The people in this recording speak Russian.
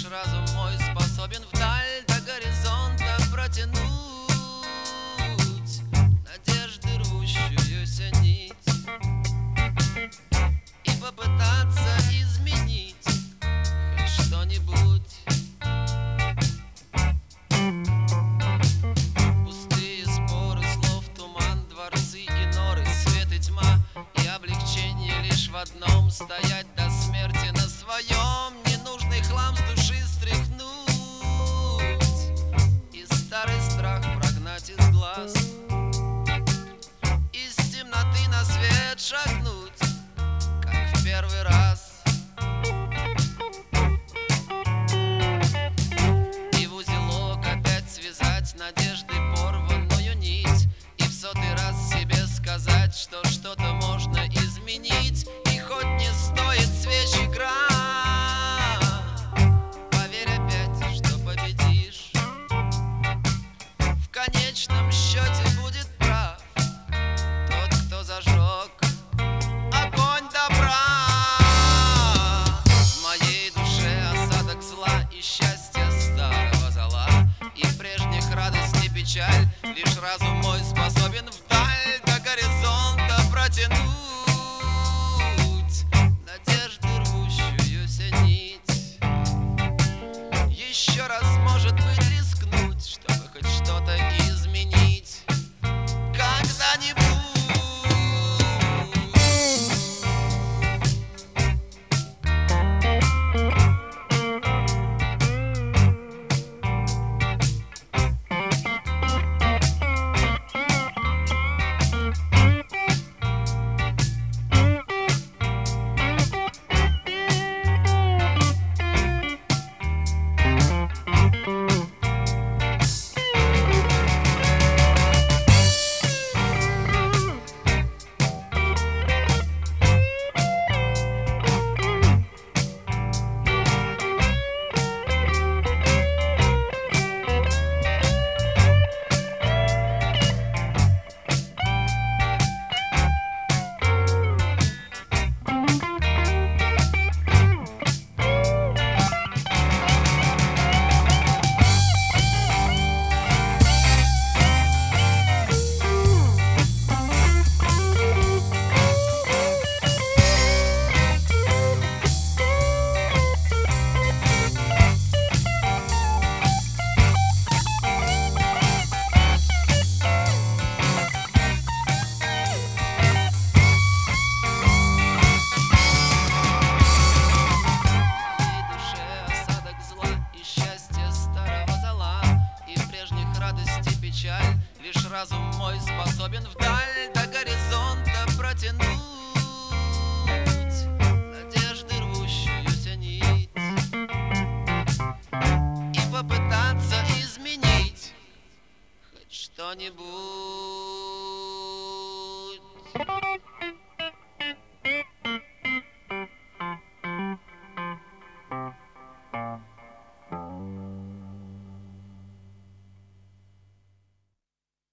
разум мой способен вдаль до горизонта протянуть надежды рвущуюся нить и попытаться изменить хоть что-нибудь. Пустые споры слов, туман, дворцы и норы, свет и тьма и облегчение лишь в одном: стоять до смерти на своем, ненужный хлам с души стряхнуть и старый страх прогнать из глаз, из темноты на свет шагнуть, как в первый раз. И в узелок опять связать надежды порванную нить, и в сотый раз себе сказать, что что-то можно изменить, и хоть не стоит свеч игра, поверь опять, что победишь. В конечном счете будет прав тот, кто зажег огонь добра. В моей душе осадок зла и счастья старого зола, и прежних радость и печаль лишь разум мой способен вдаль до горизонта протянуть надежды рвущуюся нить. Еще раз, может быть, рискнуть, чтобы хоть что-то изменить когда-нибудь. Лишь разум мой способен вдаль до горизонта протянуть надежды рвущуюся нить и попытаться изменить хоть что-нибудь.